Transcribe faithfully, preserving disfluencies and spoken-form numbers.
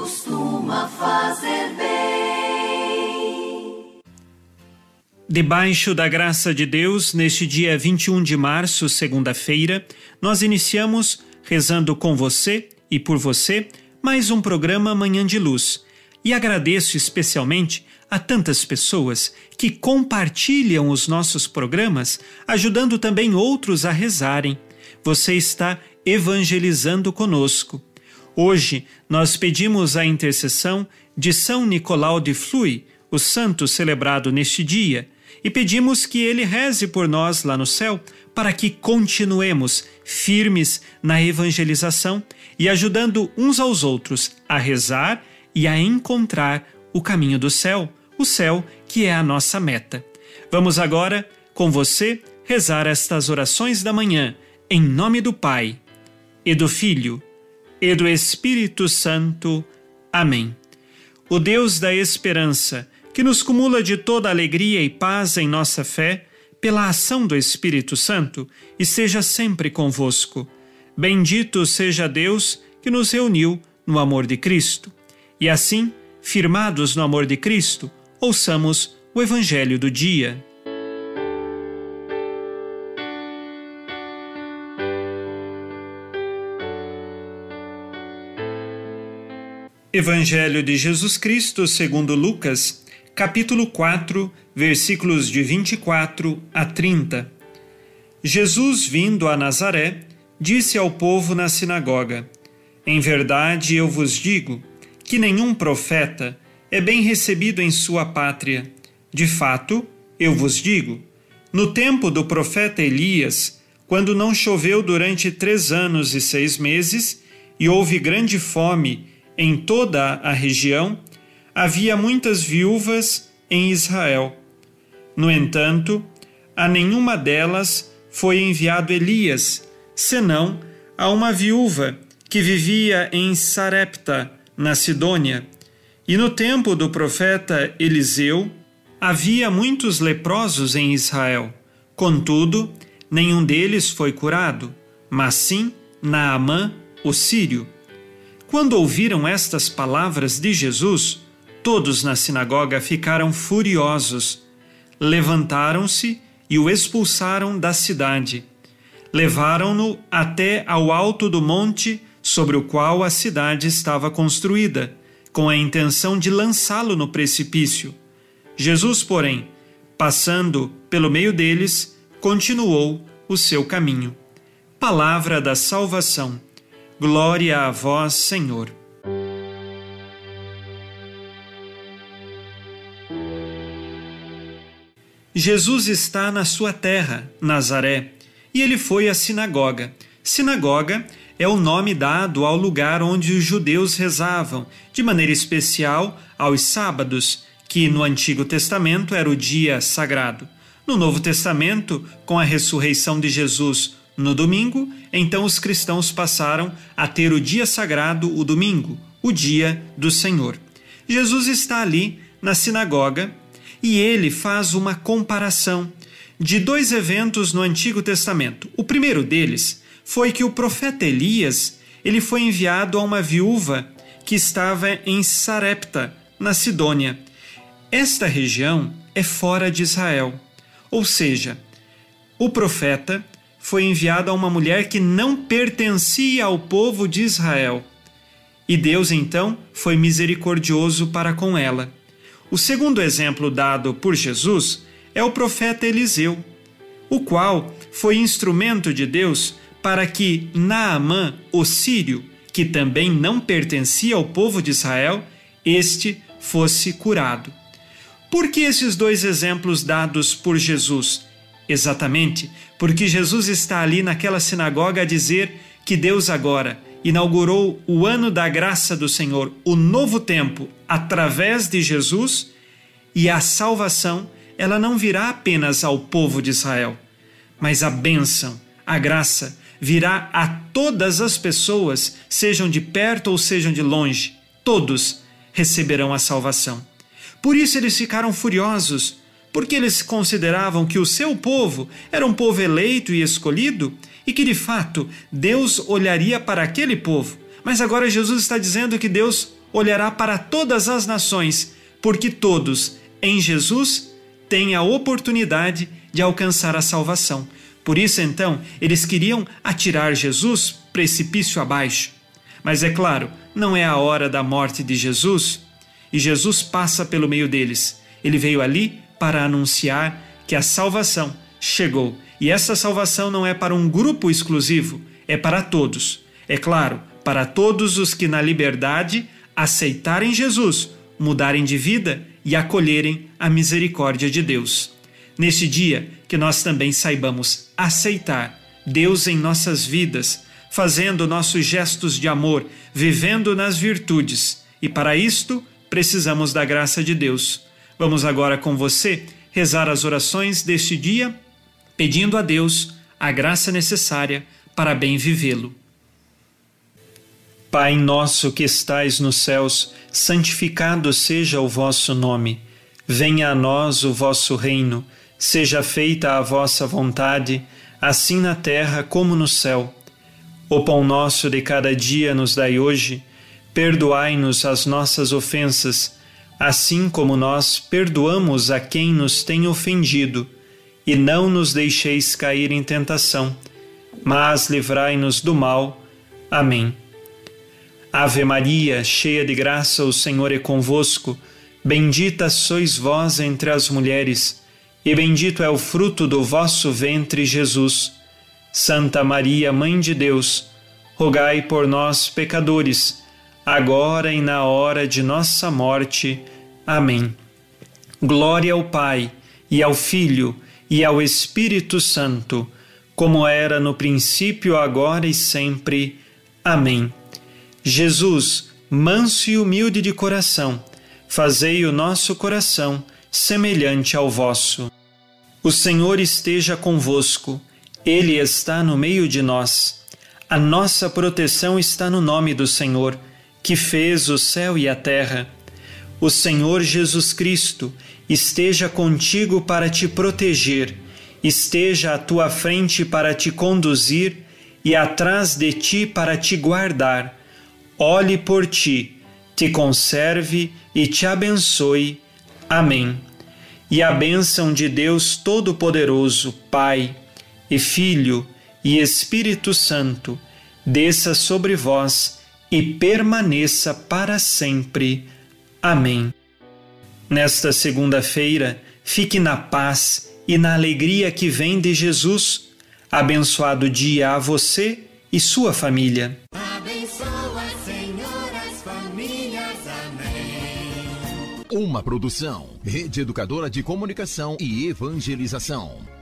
costuma fazer bem. Debaixo da graça de Deus, neste dia vinte e um de março, segunda-feira, nós iniciamos, rezando com você e por você, mais um programa Manhã de Luz. E agradeço especialmente a tantas pessoas que compartilham os nossos programas, ajudando também outros a rezarem. Você está evangelizando conosco. Hoje nós pedimos a intercessão de São Nicolau de Flue, o santo celebrado neste dia, e pedimos que ele reze por nós lá no céu, para que continuemos firmes na evangelização e ajudando uns aos outros a rezar e a encontrar o caminho do céu, o céu que é a nossa meta. Vamos agora, com você, rezar estas orações da manhã, em nome do Pai, e do Filho, e do Espírito Santo. Amém. O Deus da esperança, que nos cumula de toda alegria e paz em nossa fé, pela ação do Espírito Santo, esteja sempre convosco. Bendito seja Deus que nos reuniu no amor de Cristo. E assim, firmados no amor de Cristo, ouçamos o Evangelho do dia. Evangelho de Jesus Cristo segundo Lucas, capítulo quatro, versículos de vinte e quatro a trinta. Jesus, vindo a Nazaré, disse ao povo na sinagoga: Em verdade eu vos digo que nenhum profeta é bem recebido em sua pátria. De fato, eu vos digo, no tempo do profeta Elias, quando não choveu durante três anos e seis meses, e houve grande fome em toda a região, havia muitas viúvas em Israel. No entanto, a nenhuma delas foi enviado Elias, senão a uma viúva que vivia em Sarepta, na Sidônia. E no tempo do profeta Eliseu, havia muitos leprosos em Israel. Contudo, nenhum deles foi curado, mas sim Naamã, o sírio. Quando ouviram estas palavras de Jesus, todos na sinagoga ficaram furiosos. Levantaram-se e o expulsaram da cidade. Levaram-no até ao alto do monte sobre o qual a cidade estava construída, com a intenção de lançá-lo no precipício. Jesus, porém, passando pelo meio deles, continuou o seu caminho. Palavra da salvação. Glória a vós, Senhor. Jesus está na sua terra, Nazaré, e ele foi à sinagoga. Sinagoga é o nome dado ao lugar onde os judeus rezavam, de maneira especial aos sábados, que no Antigo Testamento era o dia sagrado. No Novo Testamento, com a ressurreição de Jesus no domingo, então os cristãos passaram a ter o dia sagrado, o domingo, o dia do Senhor. Jesus está ali na sinagoga e ele faz uma comparação de dois eventos no Antigo Testamento. O primeiro deles foi que o profeta Elias, ele foi enviado a uma viúva que estava em Sarepta, na Sidônia. Esta região é fora de Israel, ou seja, o profeta foi enviado a uma mulher que não pertencia ao povo de Israel. E Deus, então, foi misericordioso para com ela. O segundo exemplo dado por Jesus é o profeta Eliseu, o qual foi instrumento de Deus para que Naamã, o sírio, que também não pertencia ao povo de Israel, este fosse curado. Por que esses dois exemplos dados por Jesus? Exatamente porque Jesus está ali naquela sinagoga a dizer que Deus agora inaugurou o ano da graça do Senhor, o novo tempo, através de Jesus, e a salvação, ela não virá apenas ao povo de Israel, mas a bênção, a graça, virá a todas as pessoas, sejam de perto ou sejam de longe, todos receberão a salvação. Por isso eles ficaram furiosos, porque eles consideravam que o seu povo era um povo eleito e escolhido e que, de fato, Deus olharia para aquele povo. Mas agora Jesus está dizendo que Deus olhará para todas as nações, porque todos, em Jesus, têm a oportunidade de alcançar a salvação. Por isso, então, eles queriam atirar Jesus precipício abaixo. Mas é claro, não é a hora da morte de Jesus, e Jesus passa pelo meio deles. Ele veio ali para anunciar que a salvação chegou. E essa salvação não é para um grupo exclusivo, é para todos. É claro, para todos os que na liberdade aceitarem Jesus, mudarem de vida e acolherem a misericórdia de Deus. Neste dia, que nós também saibamos aceitar Deus em nossas vidas, fazendo nossos gestos de amor, vivendo nas virtudes. E para isto, precisamos da graça de Deus. Vamos agora com você rezar as orações deste dia, pedindo a Deus a graça necessária para bem vivê-lo. Pai nosso que estais nos céus, santificado seja o vosso nome. Venha a nós o vosso reino. Seja feita a vossa vontade, assim na terra como no céu. O pão nosso de cada dia nos dai hoje. Perdoai-nos as nossas ofensas, assim como nós perdoamos a quem nos tem ofendido. E não nos deixeis cair em tentação, mas livrai-nos do mal. Amém. Ave Maria, cheia de graça, o Senhor é convosco. Bendita sois vós entre as mulheres, e bendito é o fruto do vosso ventre, Jesus. Santa Maria, Mãe de Deus, rogai por nós, pecadores, agora e na hora de nossa morte. Amém. Glória ao Pai, e ao Filho, e ao Espírito Santo, como era no princípio, agora e sempre. Amém. Jesus, manso e humilde de coração, fazei o nosso coração semelhante ao vosso. O Senhor esteja convosco, Ele está no meio de nós. A nossa proteção está no nome do Senhor, que fez o céu e a terra. O Senhor Jesus Cristo esteja contigo para te proteger, esteja à tua frente para te conduzir e atrás de ti para te guardar. Olhe por ti, te conserve e te abençoe. Amém. E a bênção de Deus Todo-Poderoso, Pai, e Filho, e Espírito Santo, desça sobre vós e permaneça para sempre. Amém. Nesta segunda-feira, fique na paz e na alegria que vem de Jesus. Abençoado dia a você e sua família. Abençoa, Senhor, as famílias. Amém. Uma produção, Rede Educadora de Comunicação e Evangelização.